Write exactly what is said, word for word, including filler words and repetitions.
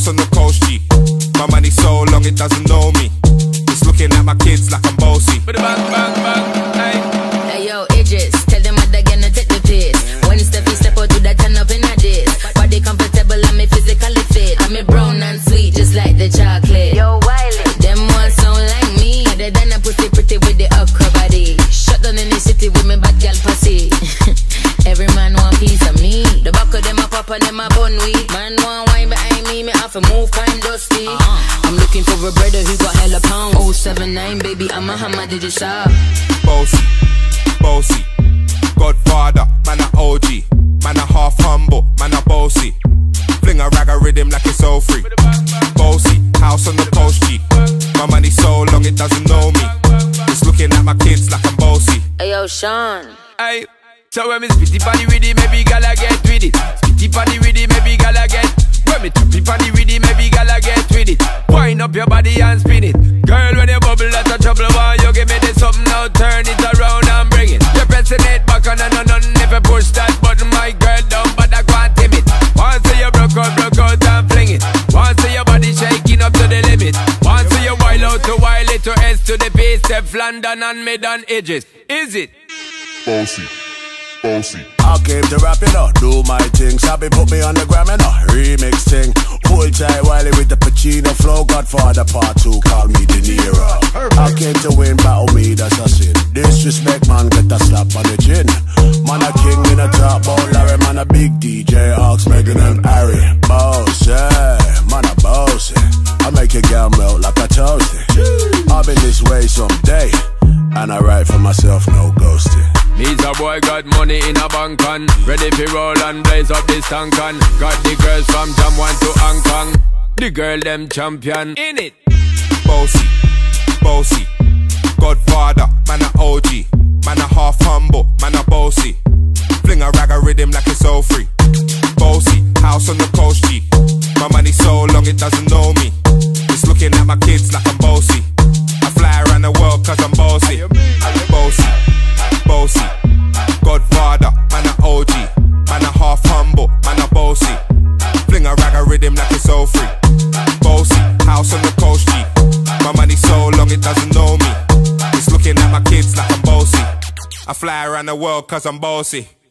house on the coast, G. My money so long it doesn't know me. It's looking at my kids like I'm bossy. Bang, bang, bang, hey. Hey yo, Idris, tell them what they're gonna take the piss. When step you step out to that turn up in a diss. Body comfortable and me physically fit. I'm a brown and sweet just like the chocolate. Yo, Wiley, them ones sound like me. Other than a pussy pretty with the upper body. Shut down in the city with me bad gal pussy. Every man want piece of me. The back of them a pop and them a bun weed. Man want wine behind me, me have to move kind dusty. Uh-huh. I'm looking for a brother who got hella pound. oh seven nine baby, I'm a hammer, did you shop? Bossy, bossy, Godfather, man a O G. Man a half humble, man a bossy. Fling a rag a rhythm like it's all free. Bossy, house on the coast, G. My money so long it doesn't know me. It's looking at my kids like I'm bossy. Hey yo, Sean. Hey, so when me spitty body with it, maybe gala get with it. Spitty body with it, maybe gala get. When me trippy body with it, maybe gala get with it. Wind up your body and spin it. Girl, when you bubble, that's a trouble. Why you give me this something now? Turn it around and bring it. You're pressing it back on and on and if you push that button, my girl down, but I can't tame it. Once you broke out, broke out and fling it. Once your body shaking up to the limit. Once you wild out to wild it to S to the base, step London and mid on edges. Is it? Bossy, bossy. I came to rap it up, do my thing. Sabi put me on the gram and a remix thing. Hold tight Wiley with the Pacino flow. Godfather part two, call me De Niro. I came to win, battle me, that's a sin. Disrespect man, get a slap on the chin. Man a king in a top bowl, Larry man a big D J, Ox, Megan and Harry. Boss, yeah, man a boss. I make a girl melt like a toasty. I've been this way someday, and I write for myself, no ghosting. Me's a boy got money in a bank on. Ready for roll and blaze up this tank on. Got the girls from Jamwan to Hong Kong. The girl them champion in it. Bossy, bossy, Godfather, man a O G. Man a half humble, man a bossy. Fling a rag a rhythm like it's all free. Bossy, house on the coast, G. My money so long it doesn't know me. It's looking at my kids like I'm bossy. I fly around the world cause I'm bossy. Bossy, bossy, Godfather, man a O G. Man a half humble, man a bossy. Fling a rag a rhythm like it's all free. Bossy, house on the coast, G. My money so long it doesn't know me. It's looking at my kids like I'm bossy. I fly around the world cause I'm bossy.